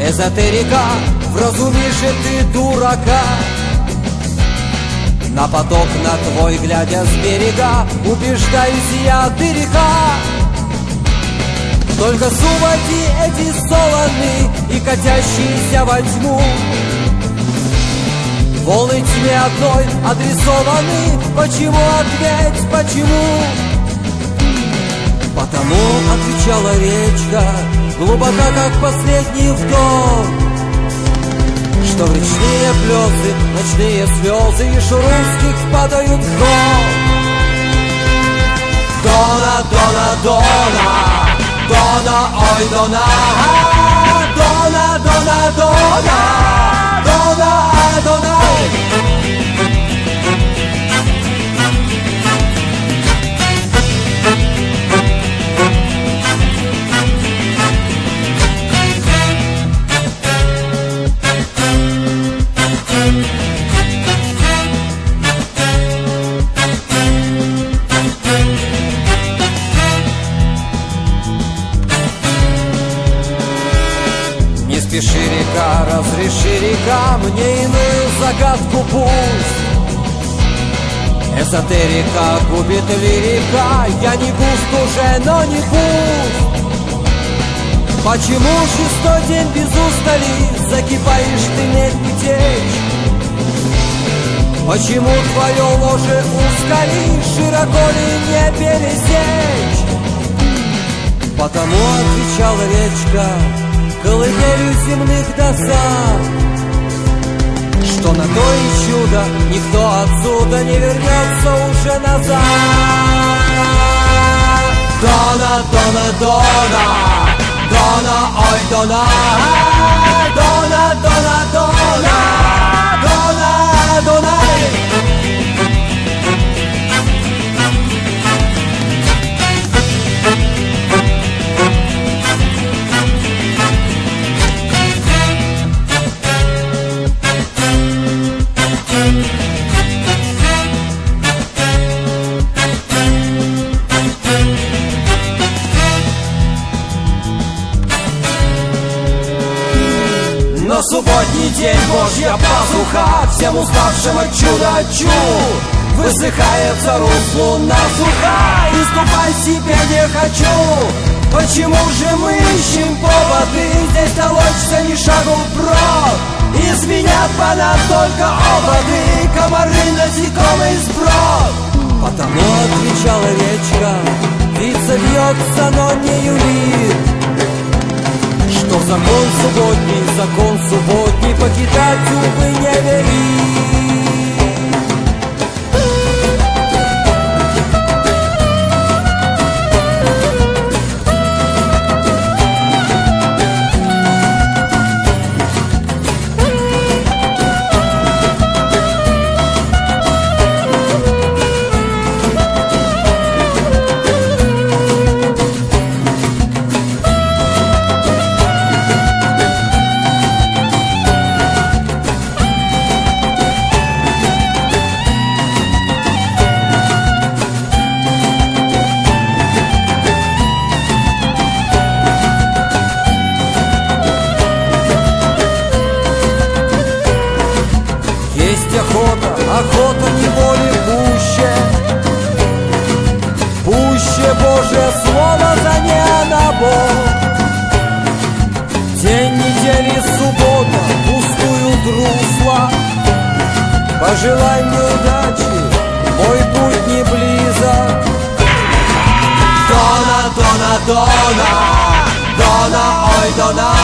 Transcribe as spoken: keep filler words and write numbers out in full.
Эзотерика, вразумишь и ты дурака. На поток на твой, глядя с берега, убеждаюсь я, ты река. Только сумаки эти солоны и катящиеся во тьму, волны тьме одной адресованы. Почему, ответь, почему? Потому, отвечала речка, глубока, как последний вдох, что в речные плесы, ночные слезы и шурунских падают в гол. Дона, Дона, Дона, Дона, ой, Дона, Дона, Дона, Дона, Дона, Дона. Не спеши, река, разреши, река, мне иную загадку пусть. Эзотерика губит лирика, я не густ уже, но не пусть. Почему шестой день без устали закипаешь ты медь течь? Почему твое ложе узкали, широко ли не пересечь? Потому, отвечала речка, колыбелью земных досад, что на то и чудо никто отсюда не вернется уже назад. Дона, Дона, Дона, Дона, ой, Дона, Дона, Дона, Дона, Дона, Дона. Но субботний день, Божья пазуха, всем уставшим от чуда чу, высыхает за руслу насуха, и ступать себе не хочу. Почему же мы ищем поводы здесь толочься ни шагу вброд? Изменят по нам только оводы, комары, насекомые, сброд. Потому, отвечала речка, птица бьется, но не юлит, что закон субботний, закон субботний покидать, увы, не велит. Охота, охота неволи пуще, пуще Божье слово за небо. День недели суббота, пустуют русла. Пожелай мне удачи, мой путь не близок. Дона, Дона, Дона, Дона, ой, Дона,